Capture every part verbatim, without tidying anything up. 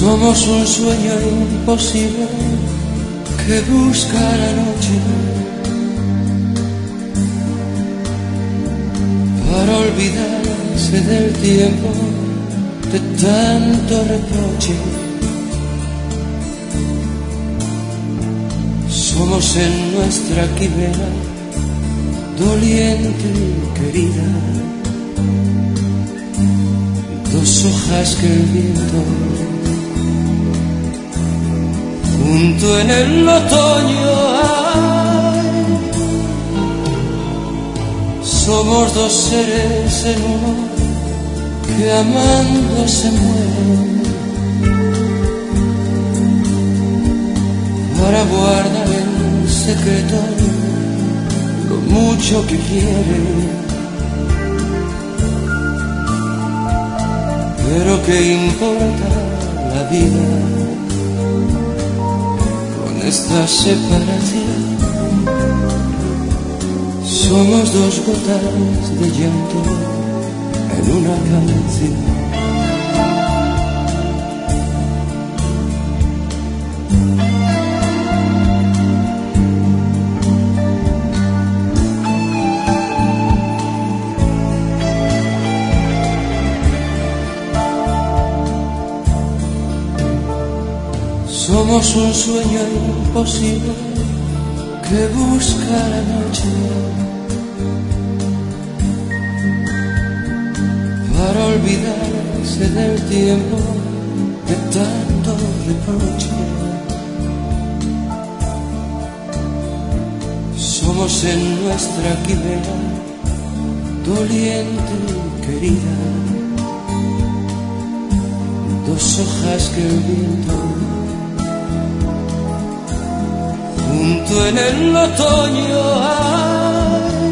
Somos un sueño imposible que busca la noche para olvidarse del tiempo de tanto reproche. Somos en nuestra quimera doliente y querida, dos hojas que el viento junto en el otoño hay. Somos dos seres en uno que amando se mueren para guardar en secreto lo mucho que quieren. Pero qué importa la vida con esta separación. Somos dos gotas de llanto en una canción. Somos un sueño imposible que busca la noche para olvidarse del tiempo de tanto reproche. Somos en nuestra quimera doliente y querida, dos hojas que el viento junto en el otoño hay.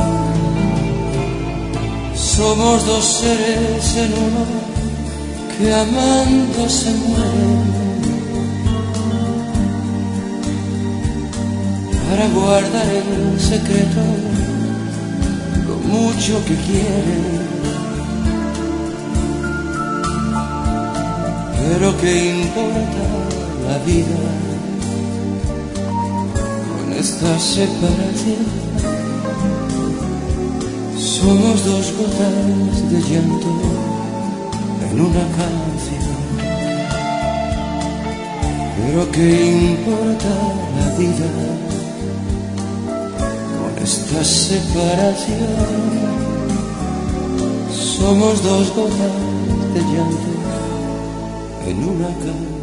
Somos dos seres en uno que amando se mueren para guardar en secreto lo mucho que quieren. Pero qué importa la vida esta separación. Somos dos gotas de llanto en una canción. Pero qué importa la vida con esta separación. Somos dos gotas de llanto en una canción.